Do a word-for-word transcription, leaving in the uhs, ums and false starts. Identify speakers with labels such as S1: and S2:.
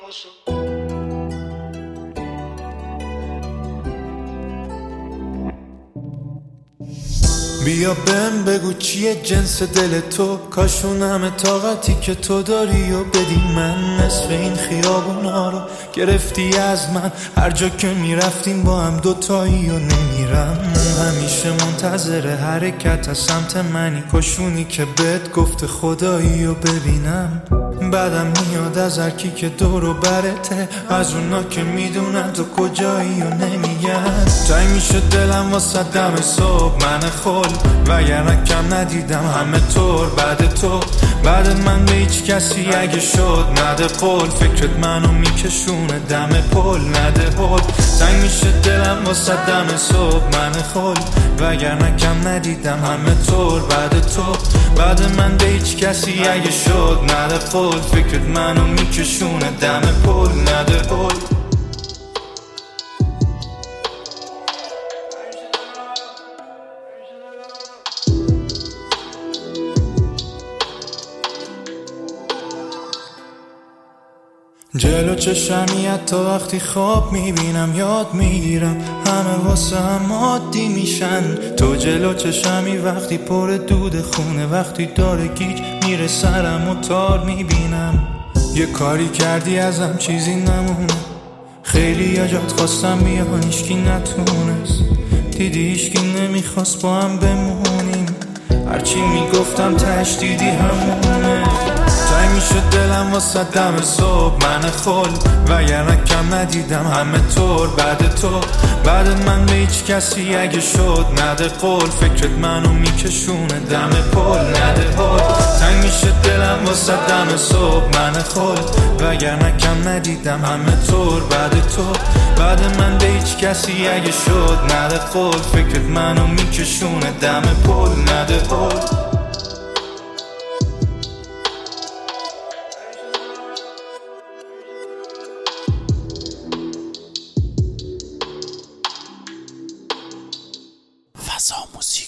S1: بیا بهم بگو چیه جنس دل تو، کاشون همه طاقتی که تو داری و بدی من. نصف این خیابونا رو گرفتی از من، هر جا که میرفتیم با هم دوتایی و نمیرم. همیشه منتظر حرکت از سمت منی، کاشونی که بهت گفته خدایی و ببینم. بعدم میاد از هرکی که دور و برته، از اونا که میدونن تو کجایی و نمیگن. تنگ میشه دلم واسه دم صبح من خل، وگرنه کم ندیدم همه طور بعد تو. بعد من به هیچ کسی اگه شد نده قول، فکرت منو میکشونه دم پل نده هل. تنگ میشه دلم واسه دم صبح من خل، وگرنه کم ندیدم همه طور بعد تو. بعد من به هیچ کسی اگه شد نده قول، فکرت منو میکشونه دم پل نده هل. جلو چشمی حتی وقتی خواب میبینم یاد میگیرم، همه واسه هم عادی میشن. تو جلو چشمی وقتی پر دود خونه، وقتی داره گیج میره سرم و تار میبینم. یه کاری کردی ازم چیزی نمونه، خیلی یا جات خواستم بیان هیچکی نتونست. دیدی هیچکی نمیخواست با هم بمونیم، هرچی میگفتم تش دیدی همونه. تنگ میشه دلم واسه دم صبح من خل، وگرنه کم ندیدم همه طور بعد تو. بعد من به هیچ کسی اگه شد نده قول، فکرت منو میکشونه دم پل نده هل. تنگ میشه دلم واسه دم صبح من خل، وگرنه کم ندیدم همه طور بعد تو. بعد من به هیچ کسی اگه شد نده قول، فکرت منو میکشونه دم پل نده هل.
S2: فضا موسیقی